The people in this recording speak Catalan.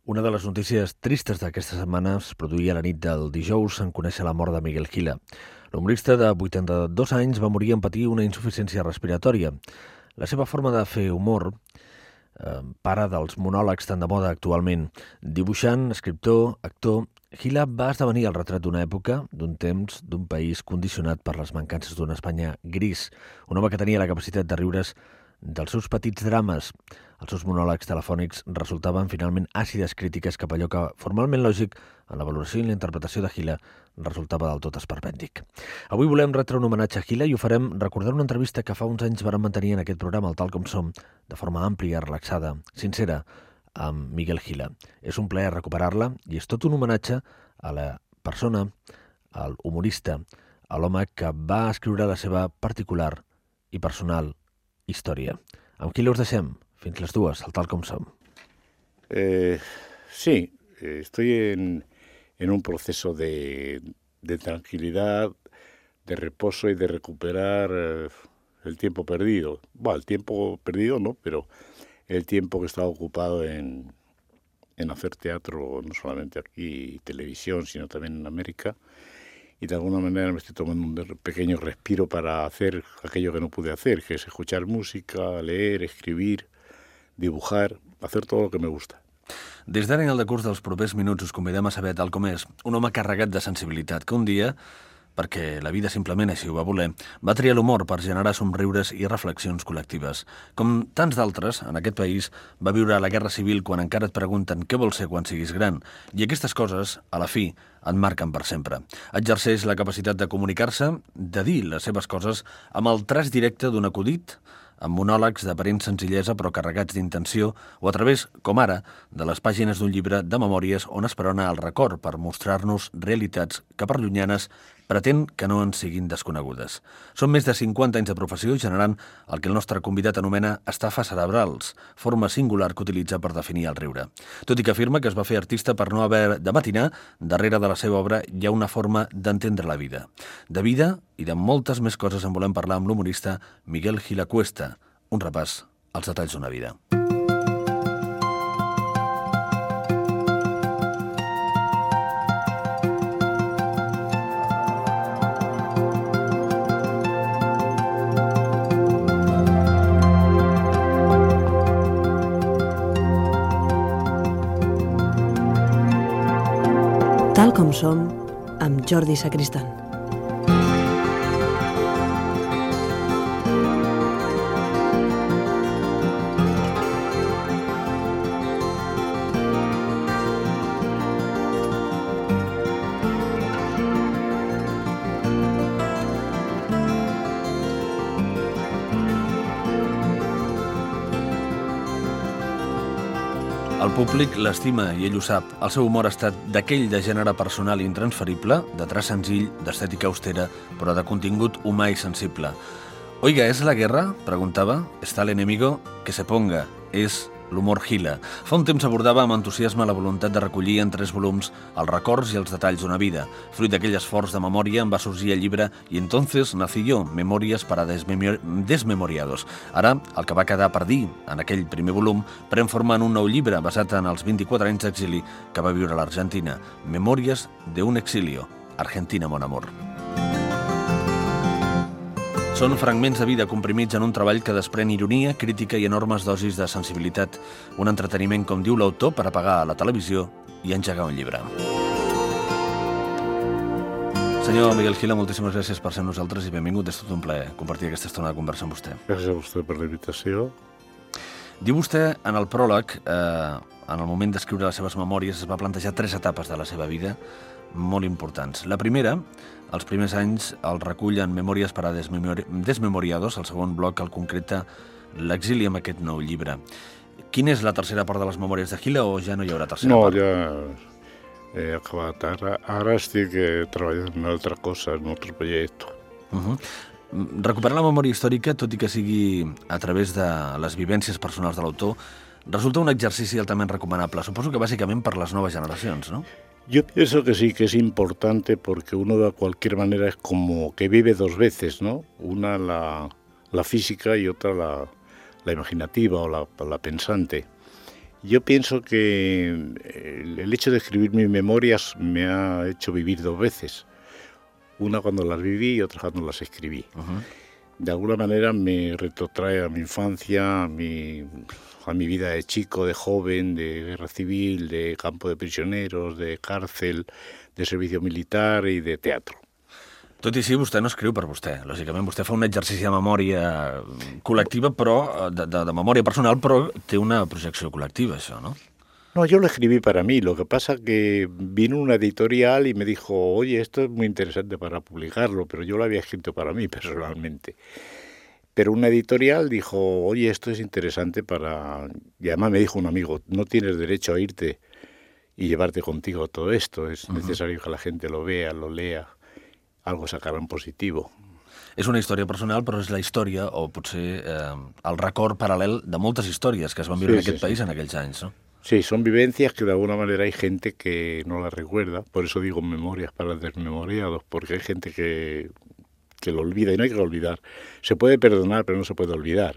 Una de les notícies tristes d'aquesta setmana es produïa la nit del dijous en conèixer la mort de Miguel Gila. L'humorista de 82 anys va morir en patir una insuficiència respiratòria. La seva forma de fer humor, pare dels monòlegs tan de moda actualment. Dibuixant, escriptor, actor, Gila va esdevenir el retrat d'una època, d'un temps, d'un país condicionat per les mancances d'una Espanya gris. Un home que tenia la capacitat de riure's dels seus petits drames. Els seus monòlegs telefònics resultaven finalment àcides crítiques cap a allò que, formalment lògic, en la valoració i la interpretació de Gila, resultava del tot esperpèntic. Avui volem retre un homenatge a Gila i ho farem recordant una entrevista que fa uns anys vàrem mantenir en aquest programa, el Tal Com Som, de forma àmplia, relaxada, sincera, amb Miguel Gila. És un plaer recuperar-la i és tot un homenatge a la persona, al humorista, a l'home que va escriure la seva particular i personal història. Amb Gila us deixem fins les 2, al Tal Com Som. Sí, estoy en un proceso de tranquilidad, de reposo y de recuperar el tiempo perdido. Bueno, el tiempo perdido no, pero el tiempo que estaba ocupado en hacer teatro, no solamente aquí, televisión, sino también en América. Y de alguna manera me estoy tomando un pequeño respiro para hacer aquello que no pude hacer, que es escuchar música, leer, escribir, dibujar, hacer todo lo que me gusta. Des d'ara en el decurs dels propers minuts us convidem a saber tal com és un home carregat de sensibilitat que un dia, perquè la vida simplement així ho va voler, va triar l'humor per generar somriures i reflexions col·lectives. Com tants d'altres, en aquest país va viure la Guerra Civil quan encara et pregunten què vols ser quan siguis gran, i aquestes coses, a la fi, et marquen per sempre. Exerceix la capacitat de comunicar-se, de dir les seves coses, amb el traç directe d'un acudit, amb monòlegs d'aparent senzillesa però carregats d'intenció, o a través, com ara, de les pàgines d'un llibre de memòries on esperona el record per mostrar-nos realitats que per llunyanes pretén que no ens siguin desconegudes. Són més de 50 anys de professió generant el que el nostre convidat anomena estafes cerebrals, forma singular que utilitza per definir el riure. Tot i que afirma que es va fer artista per no haver de matinar, darrere de la seva obra hi ha una forma d'entendre la vida. De vida i de moltes més coses en volem parlar amb l'humorista Miguel Gila Cuesta. Un repàs als detalls d'una vida. Tal com som, amb Jordi Sacristán. El públic l'estima i ell ho sap. El seu humor ha estat d'aquell de gènere personal intransferible, de traç senzill, d'estètica austera, però de contingut humà i sensible. Oiga, ¿es la guerra? Preguntava. Está el enemigo? Que se ponga. És l'humor Gila. Fa un temps abordava amb entusiasme la voluntat de recollir en 3 volums els records i els detalls d'una vida. Fruit d'aquell esforç de memòria en va sorgir el llibre I entonces nací yo, Memorias para desmemoriados. Ara, el que va quedar per dir en aquell primer volum pren forma en un nou llibre basat en els 24 anys d'exili que va viure a l'Argentina. Memorias de un exilio. Argentina, mon amor. Són fragments de vida comprimits en un treball que desprèn ironia, crítica i enormes dosis de sensibilitat. Un entreteniment, com diu l'autor, per apagar la televisió i engegar un llibre. Senyor Miguel Gila, moltíssimes gràcies per ser amb nosaltres i benvingut. És tot un plaer compartir aquesta estona de conversa amb vostè. Gràcies a vostè per la invitació. Diu vostè, en el pròleg, en el moment d'escriure les seves memòries, es va plantejar 3 etapes de la seva vida molt importants. La primera, els primers anys, el recull en Memòries per a desmemoriados, el segon bloc el concreta l'exili amb aquest nou llibre. Quina és la tercera part de les memòries de Gila o ja no hi haurà tercera part? No, ja he acabat. Ara estic treballant en altra cosa, en altre projecte. Recuperar la memòria històrica, tot i que sigui a través de les vivències personals de l'autor, resulta un exercici altament recomanable. Suposo que bàsicament per les noves generacions, ¿no? Yo pienso que sí, que es importante porque uno de cualquier manera es como que vive 2 veces, ¿no? Una la física y otra la imaginativa o la pensante. Yo pienso que el hecho de escribir mis memorias me ha hecho vivir 2 veces. Una cuando las viví y otra cuando las escribí. De alguna manera me retrotrae a mi infancia, a mi vida de chico, de joven, de guerra civil, de campo de prisioneros, de cárcel, de servicio militar i de teatre. Tot i així, vostè no escriu per vostè. Lògicament, vostè fa un exercici de memòria col·lectiva, però de memòria personal, però té una projecció col·lectiva, això, no? No, yo lo escribí para mí. Lo que pasa que vino una editorial y me dijo, oye, esto es muy interesante para publicarlo, pero yo lo había escrito para mí personalmente. Pero una editorial dijo, oye, esto es interesante para... Y además me dijo un amigo, no tienes derecho a irte y llevarte contigo todo esto. Es necesario que la gente lo vea, lo lea. Algo sacarán positivo. És una història personal, però és la història, o potser el record paral·lel de moltes històries que es van viure en aquest país en aquells anys, no? Sí, son vivencias que de alguna manera hay gente que no las recuerda, por eso digo memorias para desmemoriados, porque hay gente que lo olvida y no hay que olvidar. Se puede perdonar, pero no se puede olvidar.